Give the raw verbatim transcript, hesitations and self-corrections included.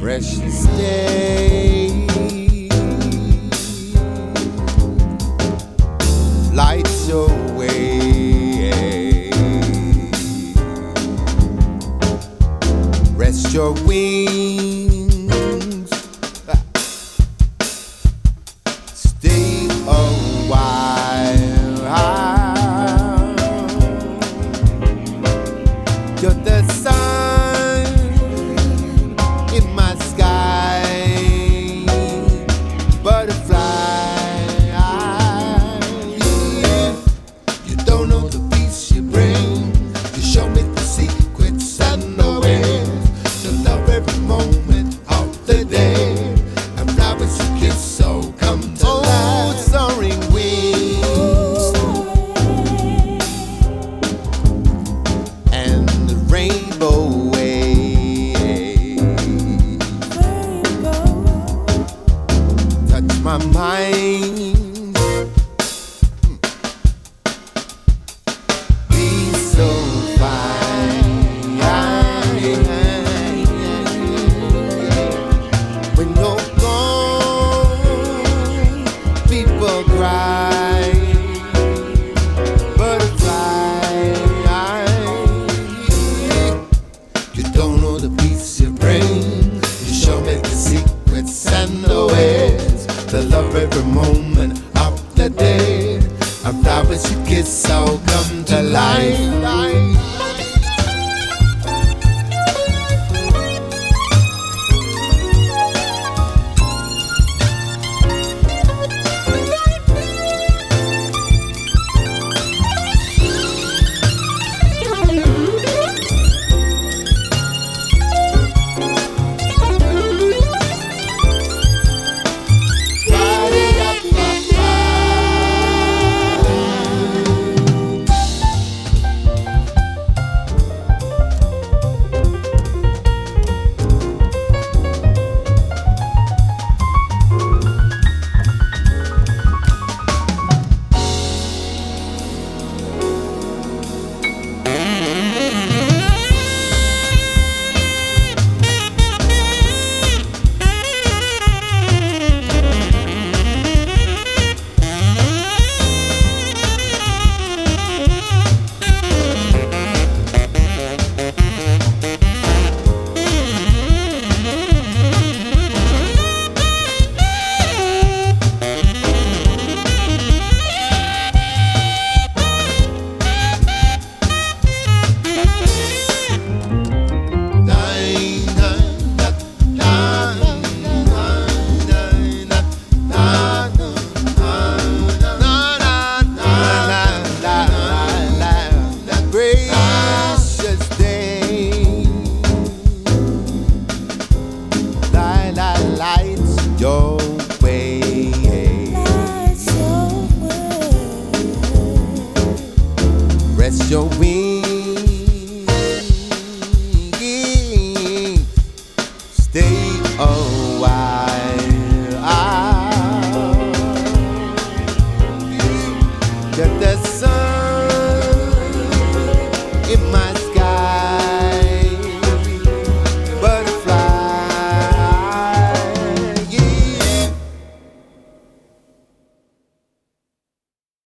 precious day. Lights your way. Rest your wings. Stay a while. You're the sun in my sky, butterfly. You don't know the peace you bring. You show me the secrets and the ways to love every moment of the day. And flowers you kiss so come to life. Oh, soaring wings and the rainbow wave touch my mind. Be so fine when you're gone. People cry, butterfly. You don't know the peace you bring. You show me the secrets and the ways to love every moment of the day. And flowers you kiss all come to life. Your way, rest your wings, stay a while. Get the sun.